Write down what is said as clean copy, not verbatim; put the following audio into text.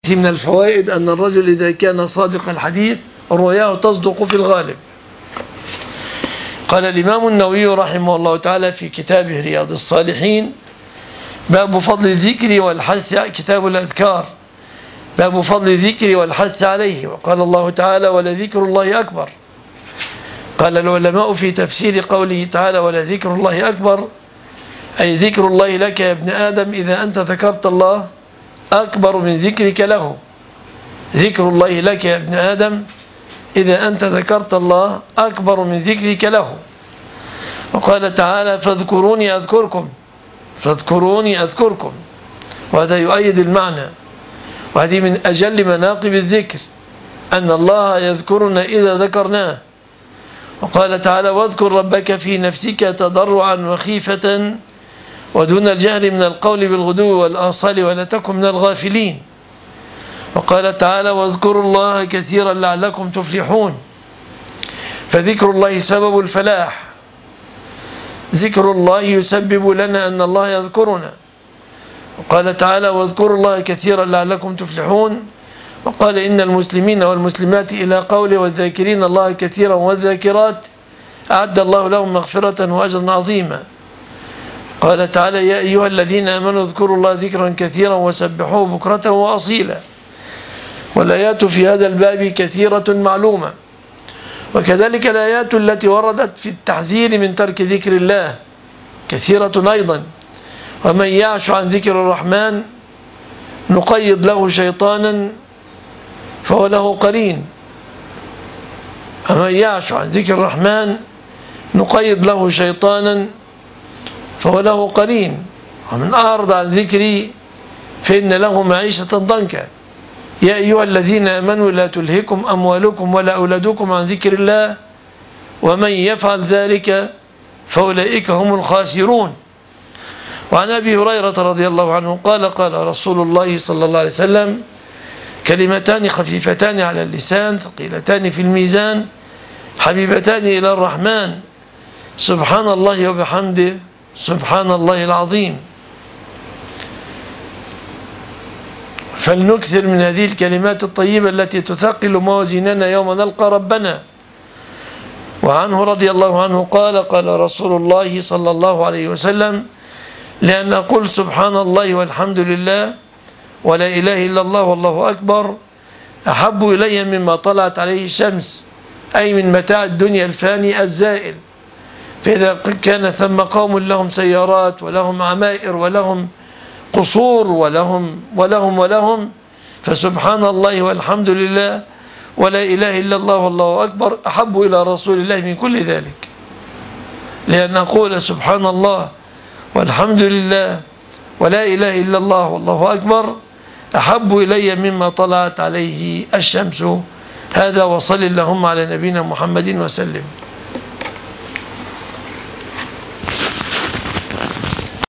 من الفوائد أن الرجل إذا كان صادق الحديث رؤياه تصدق في الغالب. قال الإمام النووي رحمه الله تعالى في كتابه رياض الصالحين: باب فضل الذكر والحث، كتاب الأذكار، باب فضل الذكر والحث عليه. وقال الله تعالى: ولذكر الله أكبر. قال العلماء في تفسير قوله تعالى: ولذكر الله أكبر، أي ذكر الله لك يا ابن آدم إذا أنت ذكرت الله أكبر من ذكرك له. ذكر الله لك يا ابن آدم إذا أنت ذكرت الله أكبر من ذكرك له. وقال تعالى: فاذكروني أذكركم، فاذكروني أذكركم، وهذا يؤيد المعنى، وهذه من أجل مناقب الذكر أن الله يذكرنا إذا ذكرناه. وقال تعالى: واذكر ربك في نفسك تضرعا وخيفة ودون الجهر من القول بالغدو والآصال ولا تكن من الغافلين. وقال تعالى: واذكروا الله كثيرا لعلكم تفلحون. فذكر الله سبب الفلاح، ذكر الله يسبب لنا أن الله يذكرنا. وقال تعالى: واذكروا الله كثيرا لعلكم تفلحون. وقال: إن المسلمين والمسلمات إلى قوله: والذاكرين الله كثيرا والذاكرات أعد الله لهم مغفرة وأجرا عظيما. قال تعالى: يا أيها الذين آمنوا اذكروا الله ذكرا كثيرا وسبحوه بكرة وأصيلا. والآيات في هذا الباب كثيرة معلومة، وكذلك الآيات التي وردت في التحذير من ترك ذكر الله كثيرة أيضا. ومن يعش عن ذكر الرحمن نقيض له شيطانا فهو له قرين. ومن يعش عن ذكر الرحمن نقيض له شيطانا فهو له قرين. ومن أعرض عن ذكري فإن له معيشة ضنكا. يا أيها الذين آمنوا لا تلهكم أموالكم ولا أولادكم عن ذكر الله ومن يفعل ذلك فأولئك هم الخاسرون. وعن أبي هريرة رضي الله عنه قال: قال رسول الله صلى الله عليه وسلم: كلمتان خفيفتان على اللسان ثقيلتان في الميزان حبيبتان إلى الرحمن سبحان الله وبحمده سبحان الله العظيم. فلنكثر من هذه الكلمات الطيبة التي تثقل موازيننا يوم نلقى ربنا. وعنه رضي الله عنه قال: قال رسول الله صلى الله عليه وسلم: لأن أقول سبحان الله والحمد لله ولا إله إلا الله والله أكبر أحب إلي مما طلعت عليه الشمس، أي من متاع الدنيا الفاني الزائل. فإذا كان ثم قوم لهم سيارات ولهم عمائر ولهم قصور ولهم فسبحان الله والحمد لله ولا إله إلا الله والله أكبر أحب إلى رسول الله من كل ذلك. لأن أقول سبحان الله والحمد لله ولا إله إلا الله والله أكبر أحب إلي مما طلعت عليه الشمس. هذا، وصل اللهم على نبينا محمد وسلم.